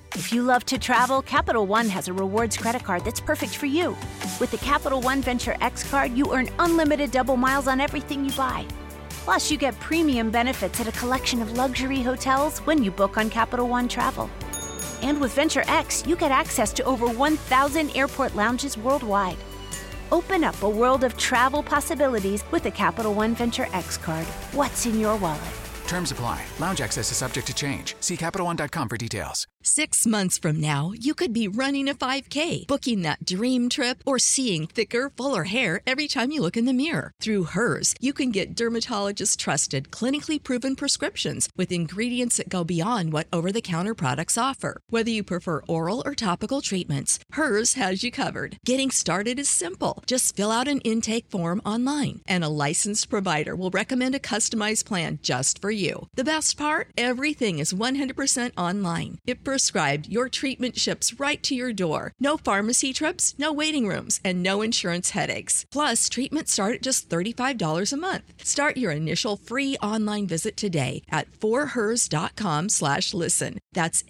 If you love to travel, Capital One has a rewards credit card that's perfect for you. With the Capital One Venture X card, you earn unlimited double miles on everything you buy. Plus, you get premium benefits at a collection of luxury hotels when you book on Capital One Travel. And with Venture X, you get access to over 1,000 airport lounges worldwide. Open up a world of travel possibilities with the Capital One Venture X card. What's in your wallet? Terms apply. Lounge access is subject to change. See CapitalOne.com for details. 6 months from now, you could be running a 5K, booking that dream trip, or seeing thicker, fuller hair every time you look in the mirror. Through Hers, you can get dermatologist-trusted, clinically proven prescriptions with ingredients that go beyond what over-the-counter products offer. Whether you prefer oral or topical treatments, Hers has you covered. Getting started is simple. Just fill out an intake form online, and a licensed provider will recommend a customized plan just for you. The best part? Everything is 100% online. If prescribed, your treatment ships right to your door. No pharmacy trips, no waiting rooms, and no insurance headaches. Plus, treatments start at just $35 a month. Start your initial free online visit today at forhers.com/listen. That's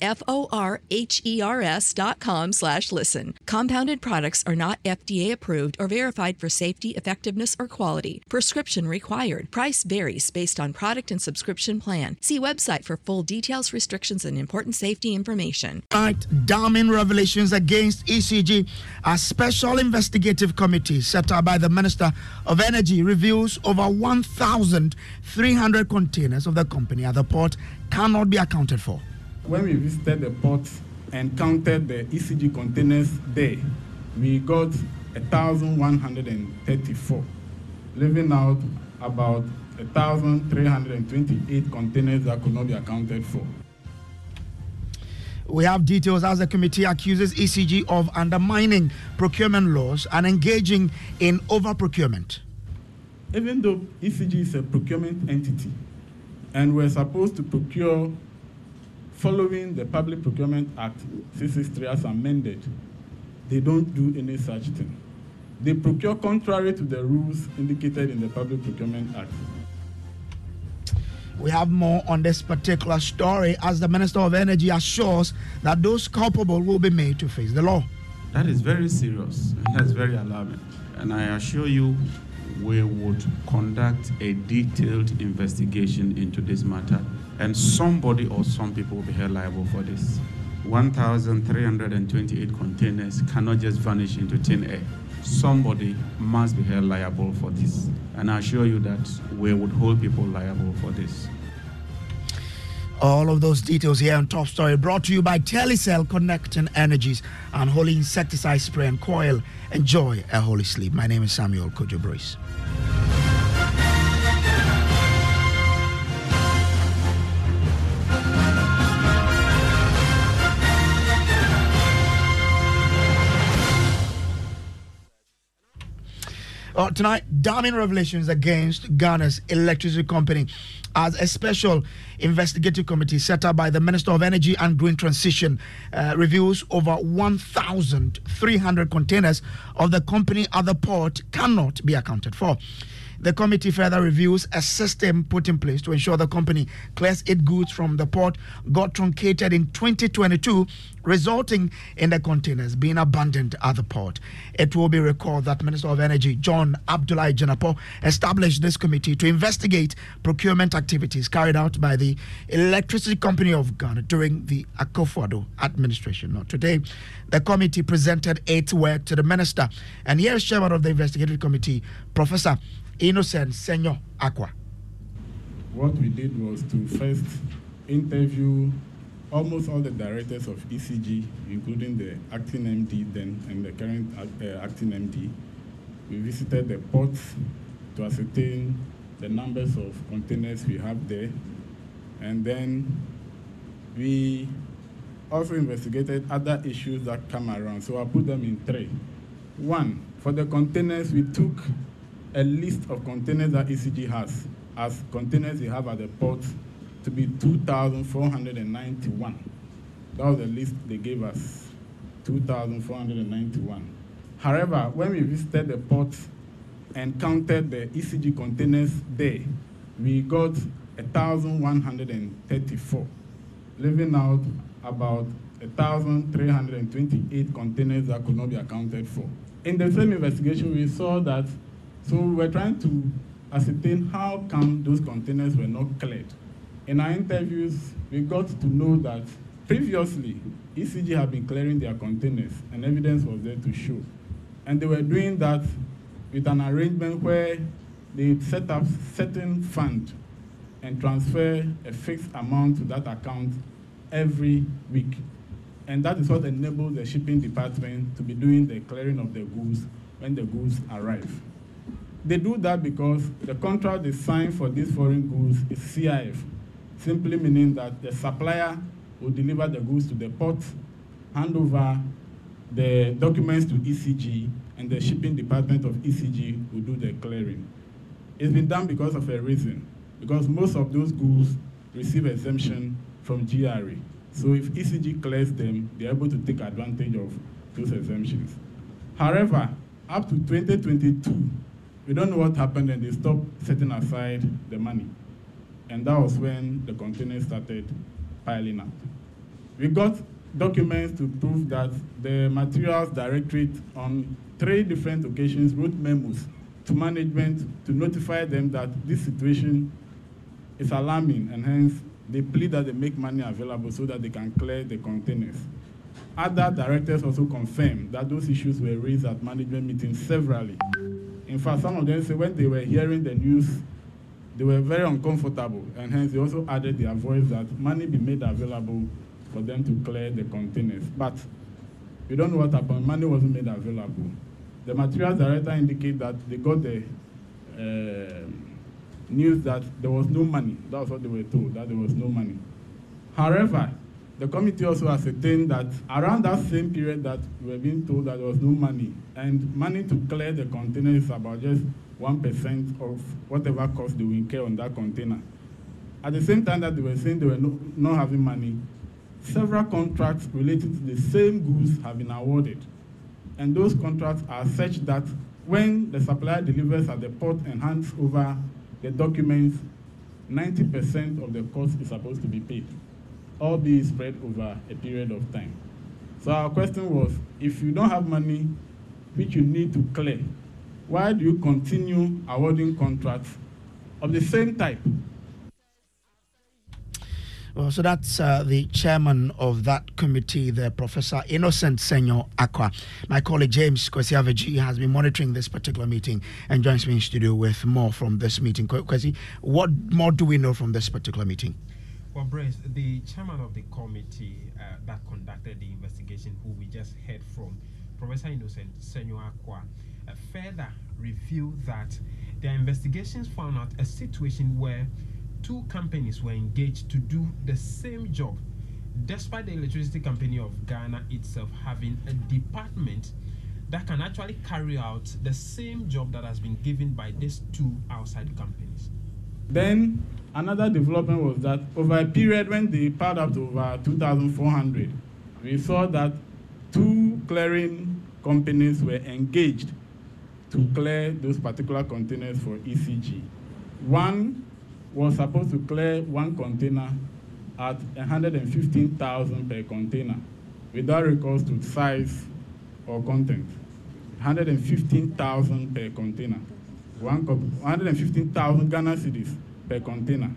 FORHERS.com/listen. Compounded products are not FDA approved or verified for safety, effectiveness, or quality. Prescription required. Price varies based on product and subscription plan. See website for full details, restrictions, and important safety information. Damning revelations against ECG. A special investigative committee set up by the Minister of Energy reveals over 1,300 containers of the company at the port cannot be accounted for. When we visited the port and counted the ECG containers there, we got 1,134, leaving out about 1,328 containers that could not be accounted for. We have details as the committee accuses ECG of undermining procurement laws and engaging in over-procurement. Even though ECG is a procurement entity and we're supposed to procure following the Public Procurement Act 663 as amended, they don't do any such thing. They procure contrary to the rules indicated in the Public Procurement Act. We have more on this particular story as the Minister of Energy assures that those culpable will be made to face the law. That is very serious. That's very alarming. And I assure you, we would conduct a detailed investigation into this matter, and somebody or some people will be held liable for this. 1,328 containers cannot just vanish into thin air. Somebody must be held liable for this. And I assure you that we would hold people liable for this. All of those details here on Top Story, brought to you by Telecel, connecting energies and holy insecticide spray and coil. Enjoy a holy sleep. My name is Samuel Kojo Brace. Tonight, damning revelations against Ghana's electricity company as a special investigative committee set up by the Minister of Energy and Green Transition reveals over 1,300 containers of the company at the port cannot be accounted for. The committee further reviews a system put in place to ensure the company clears its goods from the port got truncated in 2022, resulting in the containers being abandoned at the port. It will be recalled that Minister of Energy John Abdullahi Janapo established this committee to investigate procurement activities carried out by the Electricity Company of Ghana during the Akufo-Addo administration. Now, today, the committee presented its work to the minister, and here is chairman of the investigative committee, Professor Innocent Senyo Aqua. What we did was to first interview almost all the directors of ECG, including the acting MD then and the current acting MD. We visited the ports to ascertain the numbers of containers we have there. And then we also investigated other issues that come around. So I put them in three. One, for the containers, we took a list of containers that ECG has as containers they have at the port to be 2,491. That was the list they gave us, 2,491. However, when we visited the port and counted the ECG containers there, we got 1,134, leaving out about 1,328 containers that could not be accounted for. In the same investigation, we saw that, so we were trying to ascertain how come those containers were not cleared. In our interviews, we got to know that previously, ECG had been clearing their containers, and evidence was there to show. And they were doing that with an arrangement where they set up certain fund and transfer a fixed amount to that account every week. And that is what enables the shipping department to be doing the clearing of the goods when the goods arrive. They do that because the contract they sign for these foreign goods is CIF, simply meaning that the supplier will deliver the goods to the port, hand over the documents to ECG, and the shipping department of ECG will do the clearing. It's been done because of a reason, because most of those goods receive exemption from GRA. So if ECG clears them, they're able to take advantage of those exemptions. However, up to 2022, we don't know what happened and they stopped setting aside the money. And that was when the containers started piling up. We got documents to prove that the Materials Directorate on 3 different occasions wrote memos to management to notify them that this situation is alarming, and hence they plead that they make money available so that they can clear the containers. Other directors also confirmed that those issues were raised at management meetings severally. In fact, some of them say when they were hearing the news, they were very uncomfortable, and hence they also added their voice that money be made available for them to clear the containers. But we don't know what happened. Money wasn't made available. The materials director indicated that they got the news that there was no money. That was what they were told, that there was no money. However, the committee also ascertained that around that same period that we were being told that there was no money, and money to clear the container is about just 1% of whatever cost they will incur on that container. At the same time that they were saying they were not having money, several contracts related to the same goods have been awarded. And those contracts are such that when the supplier delivers at the port and hands over the documents, 90% of the cost is supposed to be paid, all be spread over a period of time. So our question was, if you don't have money which you need to clear, why do you continue awarding contracts of the same type? Well, so that's the chairman of that committee, the Professor Innocent Senyo Akwa. My colleague James Kwesi Aveji has been monitoring this particular meeting and joins me in studio with more from this meeting. Kwesi, what more do we know from this particular meeting? Well, Brace, the chairman of the committee that conducted the investigation, who we just heard from, Professor Innocent Senyo Akwa, further revealed that their investigations found out a situation where 2 companies were engaged to do the same job, despite the Electricity Company of Ghana itself having a department that can actually carry out the same job that has been given by these 2 outside companies. Then another development was that over a period when they piled up to over 2,400, we saw that 2 clearing companies were engaged to clear those particular containers for ECG. One was supposed to clear 1 container at 115,000 per container without recourse to size or content. 115,000 per container. 115,000 Ghana cedis per container.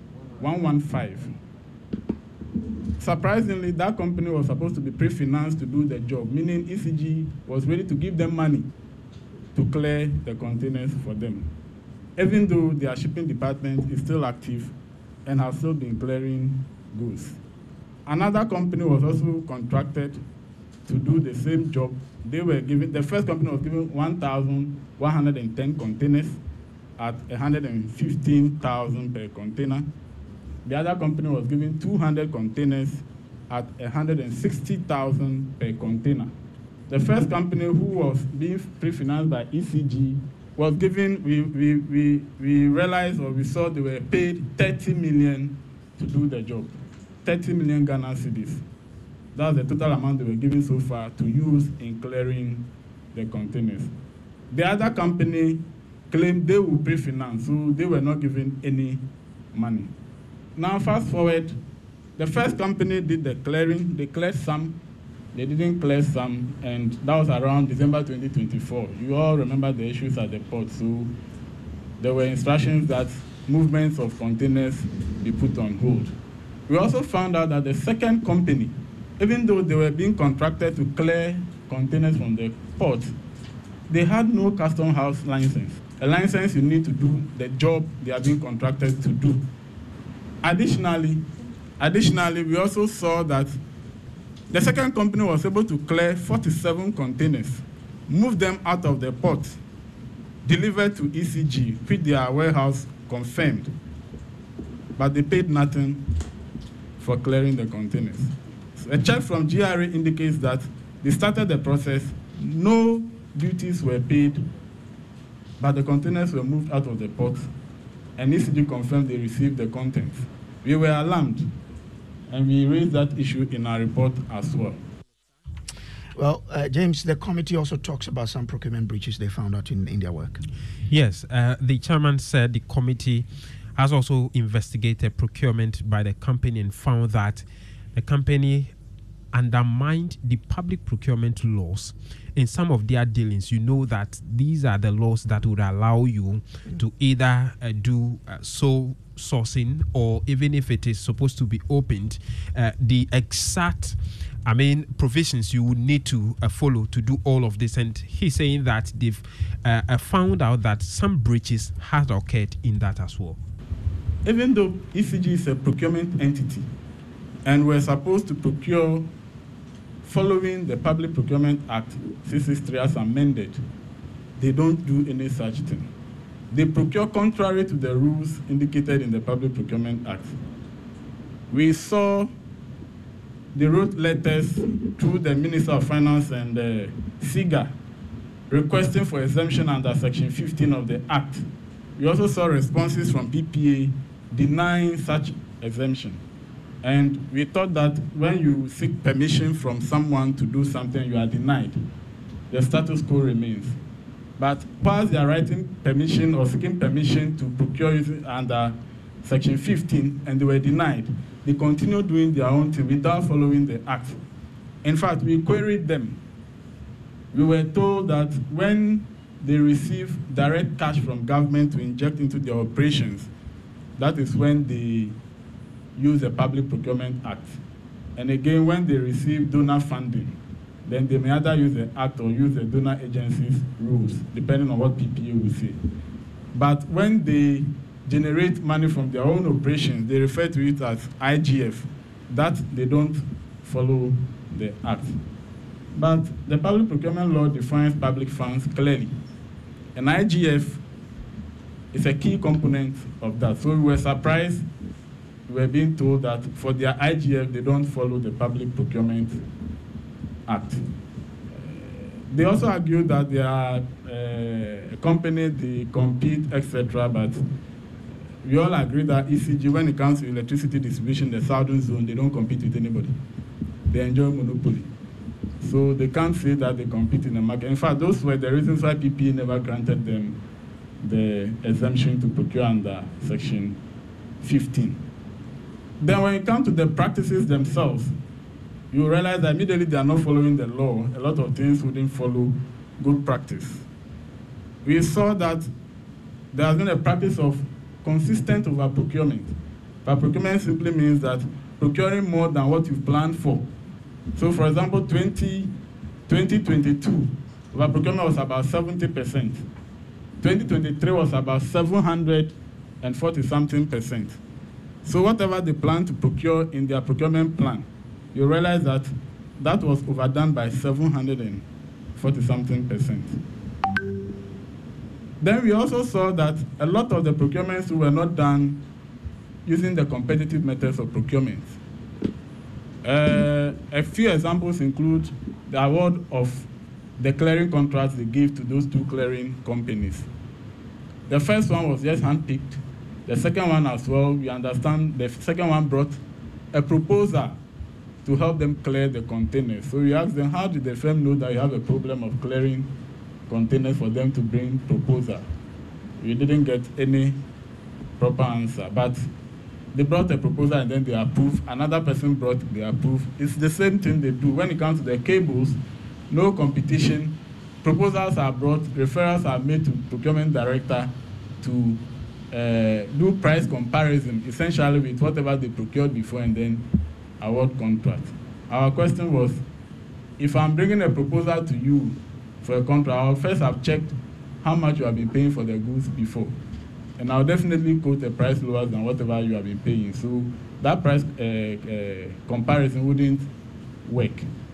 115. Surprisingly, that company was supposed to be pre-financed to do the job, meaning ECG was ready to give them money to clear the containers for them, even though their shipping department is still active and has still been clearing goods. Another company was also contracted to do the same job. They were given, the first company was given 1,110 containers at 115,000 per container. The other company was given 200 containers at 160,000 per container. The first company, who was being pre-financed by ECG, was given, we realized, or we saw they were paid 30 million to do the job. 30 million Ghana cedis. That's the total amount they were given so far to use in clearing the containers. The other company claimed they would pre-finance, so they were not given any money. Now fast forward the first company did the clearing. They cleared some, they didn't clear some, and that was around December 2024. You all remember the issues at the port, so there were instructions that movements of containers be put on hold. We also found out that the second company, even though they were being contracted to clear containers from the port, they had no custom house license, a license you need to do the job they are being contracted to do. Additionally, we also saw that the second company was able to clear 47 containers, move them out of the port, deliver to ECG, which their warehouse confirmed, but they paid nothing for clearing the containers. So a check from GRA indicates that they started the process, no duties were paid, but the containers were moved out of the port, and ECG confirmed they received the contents. We were alarmed, and we raised that issue in our report as well. Well, James, the committee also talks about some procurement breaches they found out in their work. Yes, the chairman said the committee has also investigated procurement by the company and found that the company undermined the public procurement laws in some of their dealings. You know that these are the laws that would allow you to either do sole sourcing, or even if it is supposed to be opened, the exact provisions you would need to follow to do all of this. And he's saying that they've found out that some breaches had occurred in that as well. Even though ECG is a procurement entity and we're supposed to procure following the Public Procurement Act 663 as amended, they don't do any such thing. They procure contrary to the rules indicated in the Public Procurement Act. We saw they wrote letters to the Minister of Finance and SIGA requesting for exemption under Section 15 of the Act. We also saw responses from PPA denying such exemption. And we thought that when you seek permission from someone to do something, you are denied. The status quo remains. But whilst they are writing permission or seeking permission to procure under Section 15 and they were denied, they continue doing their own thing without following the Act. In fact, we queried them. We were told that when they receive direct cash from government to inject into their operations, that is when they use the Public Procurement Act. And again, when they receive donor funding, then they may either use the Act or use the donor agency's rules, depending on what PPA will say. But when they generate money from their own operations, they refer to it as IGF. That they don't follow the Act. But the Public Procurement Law defines public funds clearly. And IGF is a key component of that. So we were surprised. We were being told that for their IGF, they don't follow the Public Procurement Act. They also argued that they are a company, they compete, etc. But we all agree that ECG, when it comes to electricity distribution, the southern zone, they don't compete with anybody. They enjoy monopoly. So they can't say that they compete in the market. In fact, those were the reasons why PPA never granted them the exemption to procure under Section 15. Then when it comes to the practices themselves, you realize that immediately they are not following the law. A lot of things wouldn't follow good practice. We saw that there has been a practice of consistent over-procurement. Over-procurement simply means that procuring more than what you've planned for. So, for example, 2022, over-procurement was about 70%. 2023 was about 740-something%. So whatever they plan to procure in their procurement plan, you realize that that was overdone by 740-something%. Then we also saw that a lot of the procurements were not done using the competitive methods of procurement. A few examples include the award of the clearing contracts they gave to those two clearing companies. The first one was just handpicked. The second one as well, we understand the second one brought a proposal to help them clear the containers. So we asked them, how did the firm know that you have a problem of clearing containers for them to bring proposal? We didn't get any proper answer. But they brought a proposal and then they approve. Another person brought, they approve. It's the same thing they do. When it comes to the cables, no competition. Proposals are brought, referrals are made to procurement director to do price comparison, essentially with whatever they procured before and then award contract. Our question was, if I'm bringing a proposal to you for a contract, I'll first have checked how much you have been paying for the goods before. And I'll definitely quote a price lower than whatever you have been paying. So that price comparison wouldn't work.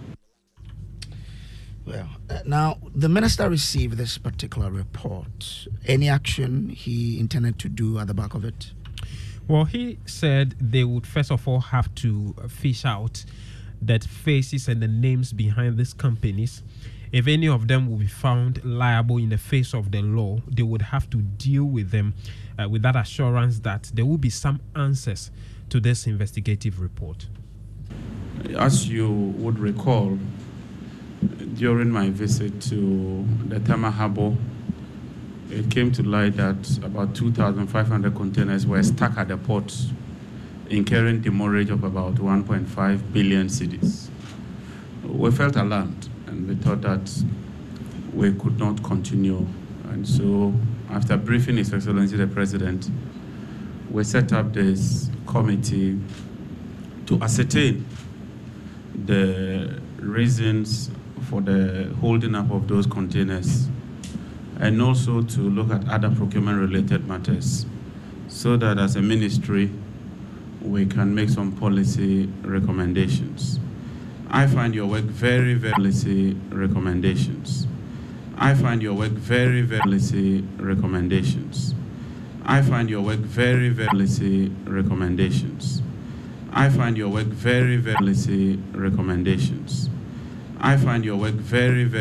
Well, now the minister received this particular report. Any action he intended to do at the back of it? Well, he said they would first of all have to fish out the faces and the names behind these companies. If any of them will be found liable in the face of the law, they would have to deal with them with that assurance that there will be some answers to this investigative report. As you would recall, during my visit to the Tema Harbour, it came to light that about 2,500 containers were stuck at the port, incurring demurrage of about 1.5 billion cedis. We felt alarmed and we thought that we could not continue. And so, after briefing His Excellency the President, we set up this committee to ascertain the reasons for the holding up of those containers, and also to look at other procurement-related matters, so that as a ministry, we can make some policy recommendations. I find your work very, very policy recommendations. I find your work very, very policy recommendations. I find your work very, very policy recommendations. I find your work very, very policy recommendations. I find your work very, very